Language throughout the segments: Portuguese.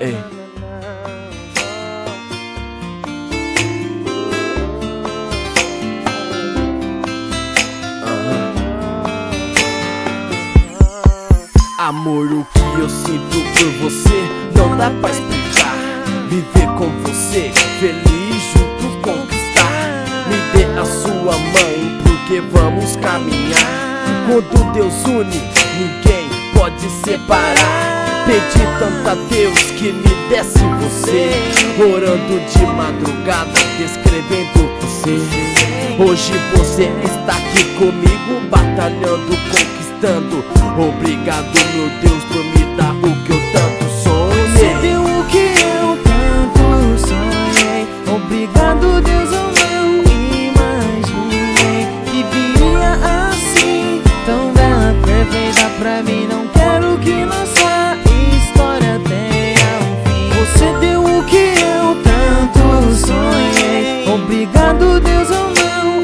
Ei. Amor, o que eu sinto por você não dá pra explicar. Viver com você, feliz junto conquistar. Me dê a sua mão, porque vamos caminhar. Quando Deus une, ninguém pode separar. Pedi tanto a Deus que me desse você, orando de madrugada, descrevendo você. Hoje você está aqui comigo, batalhando, conquistando. Obrigado, meu Deus, por me dar o que eu tanto sonhei. Você deu o que eu tanto sonhei. Obrigado, Deus, eu não imaginei que viria assim, tão bela, perfeita pra mim. Não quero que nossa história tenha um fim. Você deu o que eu tanto sonhei. Obrigado, Deus, eu não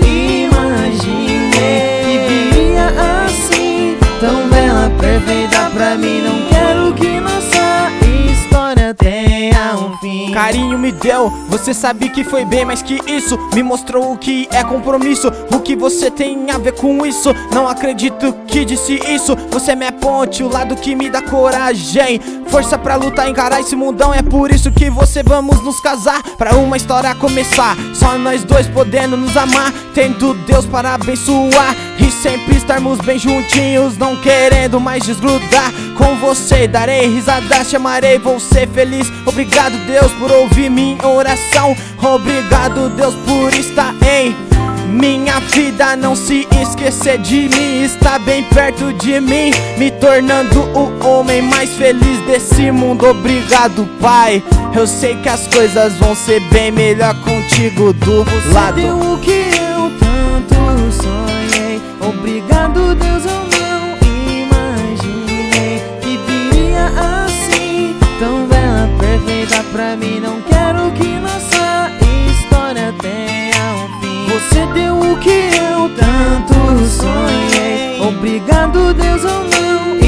imaginei que viria assim, tão bela, perfeita pra mim. Não quero que nossa história tenha um fim. Carinho me deu, você sabe que foi bem mais que isso. Me mostrou o que é compromisso, o que você tem a ver com isso. Não acredito que disse isso. Você é minha ponte, o lado que me dá coragem, força pra lutar, encarar esse mundão. É por isso que você vamos nos casar, pra uma história começar. Só nós dois podendo nos amar, tendo Deus para abençoar e sempre estarmos bem juntinhos, não querendo mais desgrudar. Com você darei risada, chamarei, vou ser feliz. Obrigado, Deus, por ouvir minha oração. Obrigado, Deus, por estar em minha vida, não se esquecer de mim. Está bem perto de mim, me tornando o homem mais feliz desse mundo. Obrigado, Pai, eu sei que as coisas vão ser bem melhor contigo do lado. Você deu o que eu tanto sonhei. Obrigado, Deus, eu não imaginei que viria assim, tão bela, perfeita pra mim. Não quero que nossa história tenha um fim. Você deu o que eu tanto sonhei. Obrigado, Deus, eu não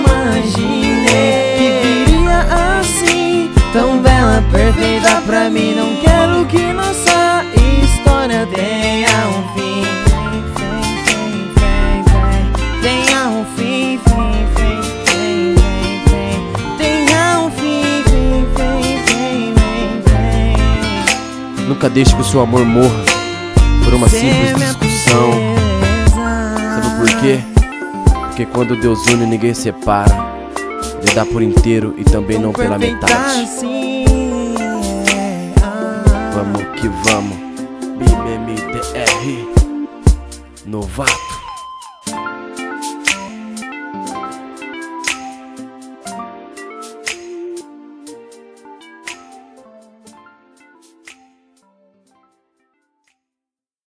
imaginei que viria assim, tão bela, perfeita pra mim. Não quero que nossa história tenha um fim. Tenha um fim, tenha um fim, Nunca deixe que o seu amor morra por uma simples discussão. Sabe por quê? Porque quando Deus une, ninguém separa. Ele dá por inteiro e também não pela metade. Vamos que vamos. BMMDR Novato.